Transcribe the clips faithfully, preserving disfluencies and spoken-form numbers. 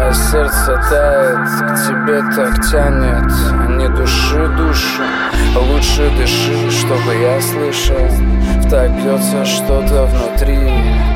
Мое сердце тает, к тебе так тянет. Не души душу, лучше дыши, чтобы я слышал. Так бьется что-то внутри.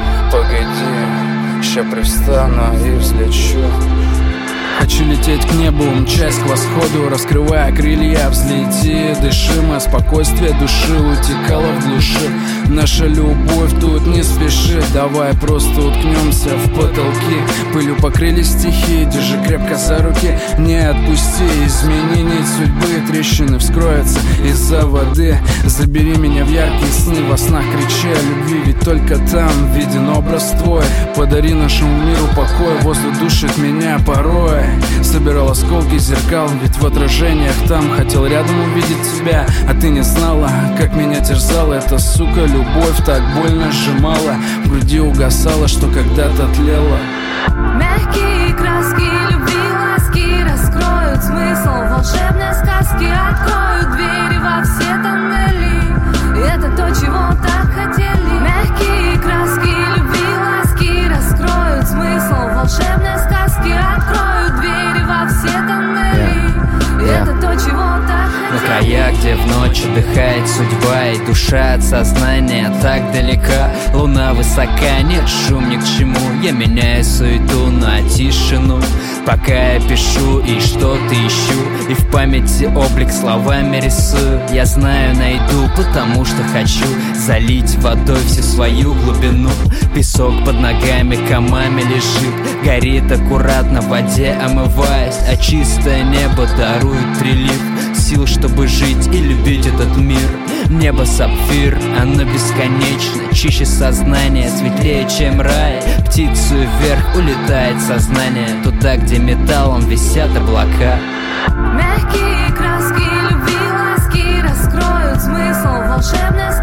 Погоди, ща привстану и взлечу. Хочу лететь к небу, мчась к восходу, раскрывая крылья, взлети. Дышимое спокойствие души утекало в глуши. Наша любовь тут не спеши, давай просто уткнемся в потолки. Пылью покрыли стихи, держи крепко за руки, не отпусти. Изменение судьбы, трещины вскроются из-за воды. Забери меня в яркие сны, во снах кричи о любви, ведь только там виден образ твой. Подари нашему миру покой, воздух душит меня порой. Собирал осколки зеркал, ведь в отражениях там хотел рядом увидеть тебя. А ты не знала, как меня терзала эта сука. Любовь так больно сжимала, в груди угасала, что когда-то тлела. Мягкие краски любви, ласки раскроют смысл волшебной сказки. Откроют двери во все тоннели, и это то, чего так хотели. Мягкие краски любви, ласки раскроют смысл волшебной сказки. Откроют двери во все тоннели, и это то, чего так хотели. На края, где в ночь отдыхает судьба, и душа от сознания так далека. Луна высока, нет шум ни к чему. Я меняю суету на тишину, пока я пишу и что-то ищу, и в памяти облик словами рисую. Я знаю, найду, потому что хочу залить водой всю свою глубину. Песок под ногами комами лежит, горит аккуратно в воде, омываясь, а чистое небо дарует прилив сил, чтобы жить и любить этот мир. Небо сапфир, оно бесконечно, чище сознание, светлее, чем рай. Птицу вверх улетает сознание, туда, где металлом висят облака. Мягкие краски любви, ласки раскроют смысл волшебной